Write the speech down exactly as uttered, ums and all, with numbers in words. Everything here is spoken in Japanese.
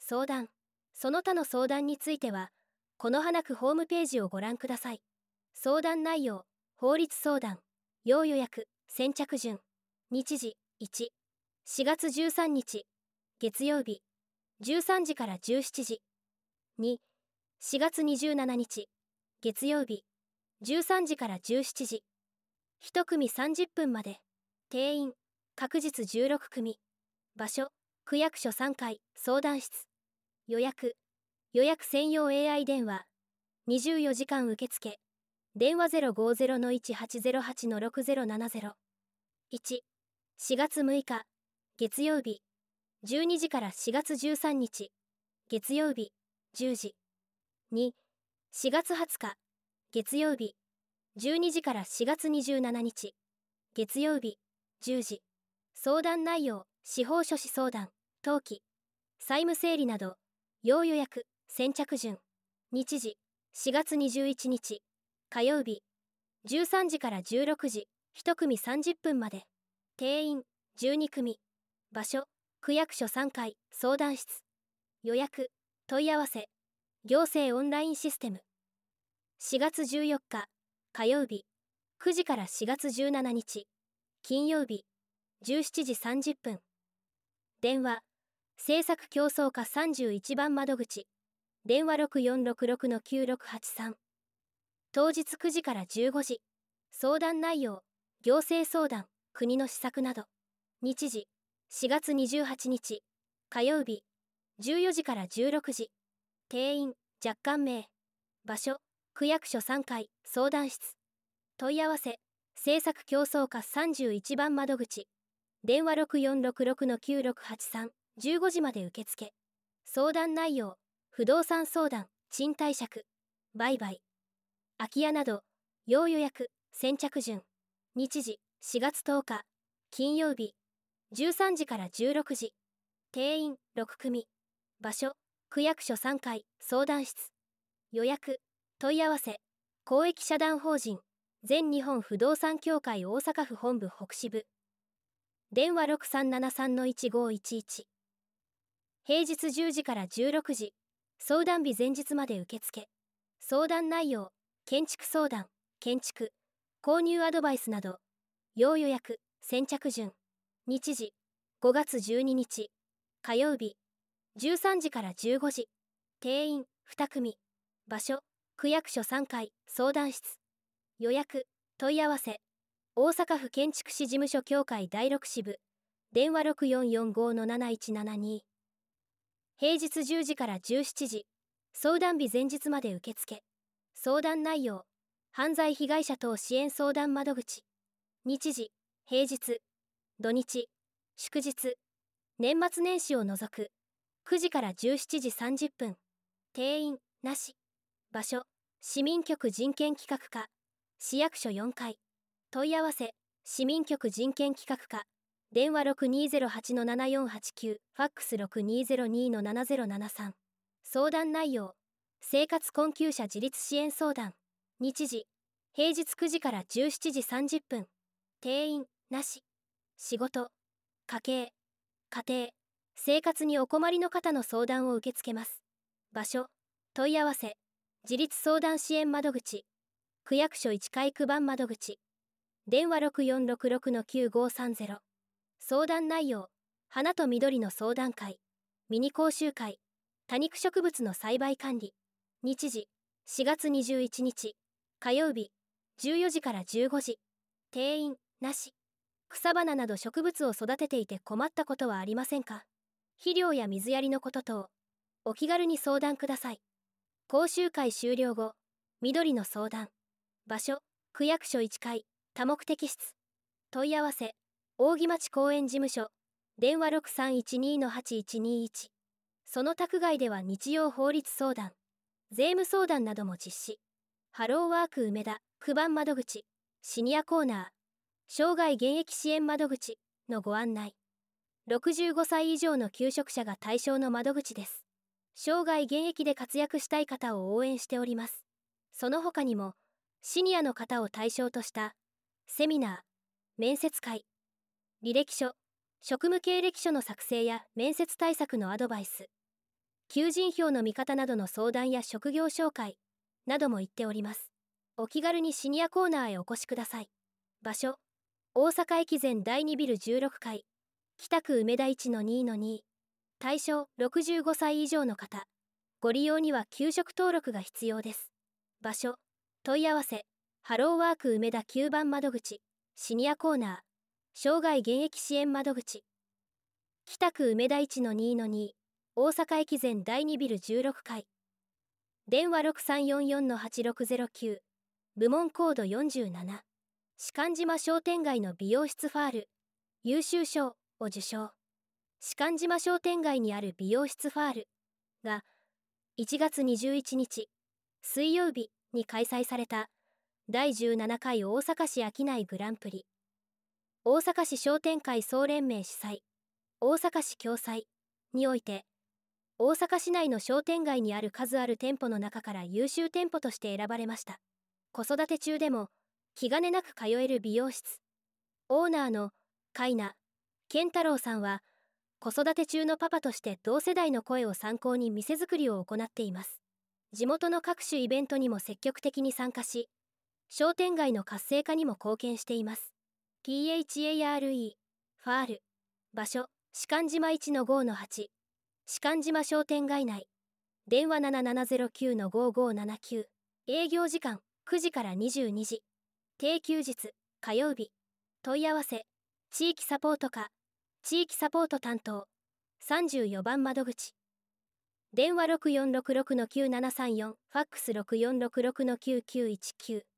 相談、その他の相談については、この花区ホームページをご覧ください。相談内容、法律相談、要予約、先着順、日時、いち、しがつじゅうさんにち、月曜日、じゅうさんじからじゅうしちじ、に、しがつにじゅうしちにち、月曜日、じゅうさんじからじゅうしちじ、いち組さんじゅっぷんまで、定員、確実じゅうろくくみ、場所、区役所さんかい、相談室、予約、予約専用 エーアイ 電話、にじゅうよじかん受付、電話 ゼロごゼロのいちはちゼロはちのろくゼロななゼロ。いち、しがつむいか、月曜日、じゅうにじからしがつじゅうさんにち、月曜日、じゅうじ。に、しがつはつか、月曜日、じゅうにじからしがつにじゅうしちにち、月曜日、じゅうじ。相談内容、司法書士相談、登記、債務整理など、要予約、先着順、日時、しがつにじゅういちにち、火曜日、じゅうさんじからじゅうろくじ、いち組さんじゅっぷんまで、定員、じゅうにくみ、場所、区役所さんかい、相談室、予約、問い合わせ、行政オンラインシステム。しがつじゅうよっか、火曜日、くじからしがつじゅうしちにち、金曜日、じゅうしちじさんじゅっぷん。電話、政策競争課さんじゅういちばん窓口、電話ろくよんろくろくのきゅうろくはちさん。当日くじからじゅうごじ、相談内容、行政相談、国の施策など。日時、しがつにじゅうはちにち、火曜日、じゅうよじからじゅうろくじ、定員、若干名、場所、区役所さんかい、相談室、問い合わせ、政策競争課さんじゅういちばん窓口、電話ろくよんろくろくのきゅうろくはちさん、じゅうごじまで受付。相談内容、不動産相談、賃貸借、売買、空き家など、要予約、先着順、日時、しがつとおか、金曜日、じゅうさんじからじゅうろくじ、定員、ろくくみ、場所、区役所さんかい、相談室、予約、問い合わせ、公益社団法人、全日本不動産協会大阪府本部北支部。電話ろくさんななさんのいちごいちいち。平日じゅうじからじゅうろくじ、相談日前日まで受付。相談内容、建築相談、建築、購入アドバイスなど、要予約、先着順、日時、ごがつじゅうににち、火曜日、じゅうさんじからじゅうごじ、定員、に組、場所、区役所さんかい、相談室、予約、問い合わせ、大阪府建築士事務所協会だいろく支部、電話ろくよんよんごのなないちななに。平日じゅうじからじゅうしちじ、相談日前日まで受付。相談内容、犯罪被害者等支援相談窓口。日時、平日、土日、祝日、年末年始を除く、くじからじゅうしちじさんじゅっぷん。定員、なし。場所、市民局人権企画課、市役所よんかい。問い合わせ、市民局人権企画課、電話ろくにーぜろはちのななよんはちきゅう、ファックスろくにーぜろにのななぜろななさん。相談内容、生活困窮者自立支援相談。日時、平日くじからじゅうしちじさんじゅっぷん。定員、なし。仕事、家計、家庭、生活にお困りの方の相談を受け付けます。場所、問い合わせ、自立相談支援窓口、区役所いちかい区番窓口、電話ろくよんろくろくのきゅうごさんゼロ。相談内容、花と緑の相談会、ミニ講習会、多肉植物の栽培管理。日時、しがつにじゅういちにち、火曜日、じゅうよじからじゅうごじ、定員、なし。草花など植物を育てていて困ったことはありませんか？肥料や水やりのこと等、お気軽に相談ください。講習会終了後、緑の相談。場所、区役所いちかい、多目的室。問い合わせ、扇町公園事務所、電話ろくさんいちにのはちいちにいち。その宅外では日曜法律相談、税務相談なども実施。ハローワーク梅田、区番窓口、シニアコーナー、生涯現役支援窓口のご案内。ろくじゅうごさい以上の求職者が対象の窓口です。生涯現役で活躍したい方を応援しております。その他にも、シニアの方を対象としたセミナー、面接会、履歴書、職務経歴書の作成や面接対策のアドバイス、 求人票の見方などの相談や職業紹介なども言っております。お気軽にシニアコーナーへお越しください。場所、大阪駅前だいにビルじゅうろっかい、北区梅田 いちのにのに。対象ろくじゅうごさい以上の方。ご利用には給食登録が必要です。場所、問い合わせ、ハローワーク梅田きゅうばん窓口、シニアコーナー、生涯現役支援窓口。北区梅田 いちのにのに、大阪駅前だいにビルじゅうろっかい。電話ろくさんよんよんのはちろくゼロきゅう、部門コードよんじゅうなな。士官島商店街の美容室ファール、優秀賞を受賞。士官島商店街にある美容室ファールがいちがつにじゅういちにち水曜日に開催されただいじゅうななかい大阪市商いグランプリ、大阪市商店会総連盟主催、大阪市共催において、大阪市内の商店街にある数ある店舗の中から優秀店舗として選ばれました。子育て中でも気兼ねなく通える美容室。オーナーの海名健太郎さんは、子育て中のパパとして同世代の声を参考に店作りを行っています。地元の各種イベントにも積極的に参加し、商店街の活性化にも貢献しています。ファール、ファール。場所、士官島 いちのごのはち、士官島商店街内。電話ななななゼロきゅうのごごななきゅう。営業時間くじからにじゅうにじ。定休日、火曜日。問い合わせ、地域サポート課、地域サポート担当、さんじゅうよんばん窓口。電話ろくよんろくろくのきゅうななさんよん、ファックスろくよんろくろくのきゅうきゅういちきゅう。